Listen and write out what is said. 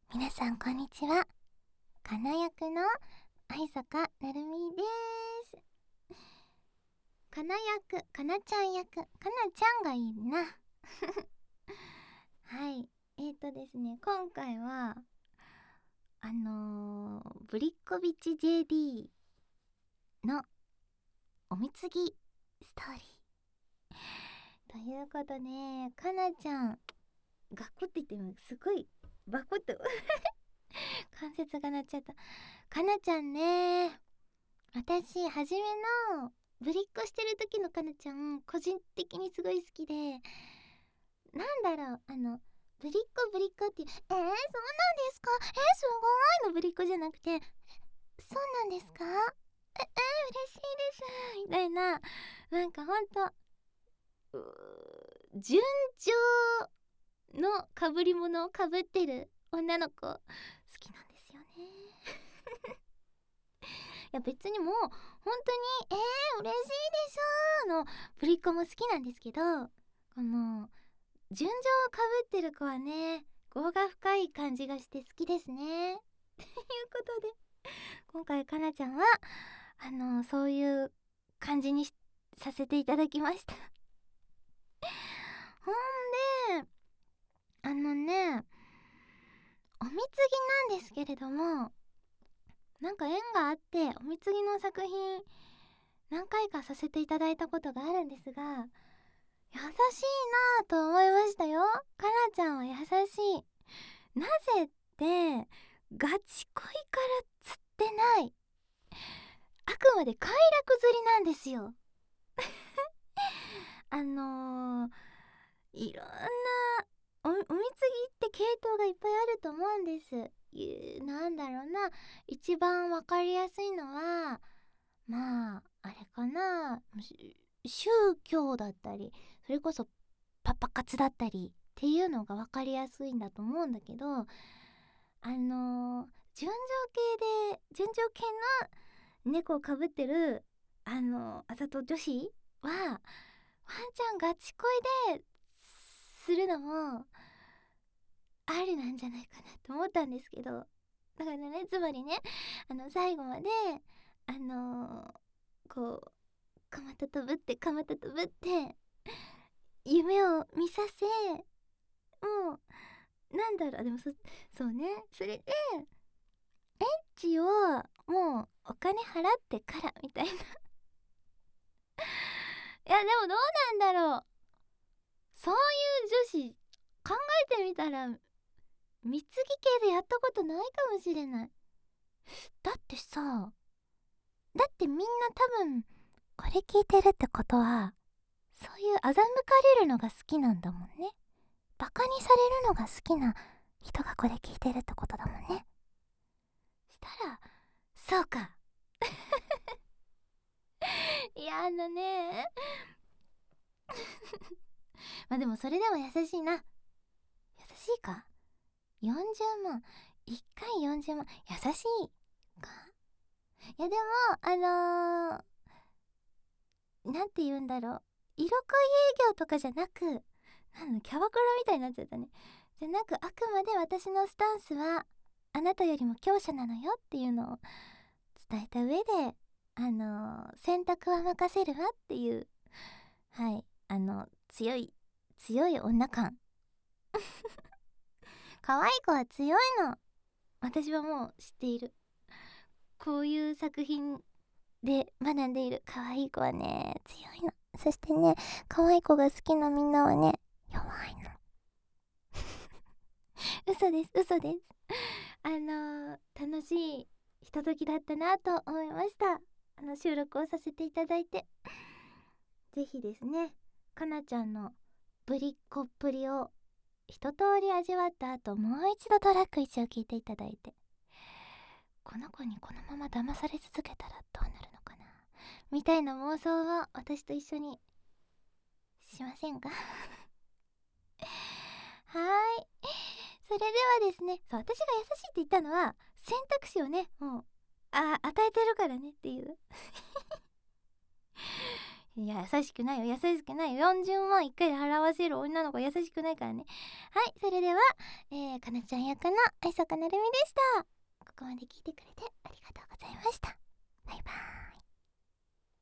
皆さんこんにちは。かな役の愛坂なるみです。かな役、かなちゃん役、かなちゃんがいいな。はい。ですね、今回はブリッコビッチ JD のおみつぎストーリーということで、かなちゃんガクって言ってもすごいバコッと関節が鳴っちゃった。かなちゃんね、私初めのぶりっ子してる時のかなちゃん個人的にすごい好きで、なんだろう、ぶりっ子ぶりっ子っていう、そうなんですか、すごいのぶりっ子じゃなくて、そうなんですか、嬉しいですみたいな、なんかほんと純情のかぶり物をかぶってる女の子好きなんですよね。いや別にもう本当に嬉しいですのぶりっ子も好きなんですけど、この純情をかぶってる子はね、業が深い感じがして好きですね。ということで今回かなちゃんはそういう感じにさせていただきました。ほんでおみつぎなんですけれども、なんか縁があっておみつぎの作品何回かさせていただいたことがあるんですが、優しいなぁと思いましたよ。かなちゃんは優しい。なぜってガチ恋から釣ってない、あくまで快楽釣りなんですよ。いろんなおみつぎって系統がいっぱいあると思うんです。なんだろうな、一番わかりやすいのはまああれかな、宗教だったり、それこそパパ活だったりっていうのが分かりやすいんだと思うんだけど、純情系の猫をかぶってるあざと女子はワンちゃんガチ恋でするのもありなんじゃないかなと思ったんですけど、だからね、つまりね、最後までこうかまたとぶってかまたとぶって夢を見させ、もうなんだろう、でもそうね、それでエッチをもうお金払ってからみたいな。いやでもどうなんだろう、そういう女子考えてみたら貢ぎ系でやったことないかもしれない。だってさ、だってみんな多分これ聞いてるってことは、そういう欺かれるのが好きなんだもんね。バカにされるのが好きな人がこれ聞いてるってことだもんね。したらそうか。いやまあでもそれでも優しいな。優しいか。40万1回40万優しいか。いやでもなんて言うんだろう、色恋営業とかじゃなく、キャバクラみたいになっちゃったね。じゃなく、あくまで私のスタンスはあなたよりも強者なのよっていうのを伝えた上で、選択は任せるわっていう、はい、強い女感。可愛い子は強いの、私はもう知っている。こういう作品で学んでいる可愛い子はね、強いの。そしてね、可愛い子が好きなみんなはね、弱いの。嘘です、嘘です。楽しいひとときだったなと思いました。収録をさせていただいて、ぜひですね、かなちゃんのぶりっ子っぷりを一通り味わった後、もう一度トラック1を聞いていただいて、この子にこのまま騙され続けたらどうなるのかなみたいな妄想を私と一緒にしませんか？はーい。それではですね、そう、私が優しいって言ったのは選択肢をね、もう与えてるからねっていう。 いや優しくないよ、優しくないよ。40万1回で払わせる女の子優しくないからね。はい、それでは、かなちゃん役の愛坂なるみでした。ここまで聞いてくれてありがとうございました。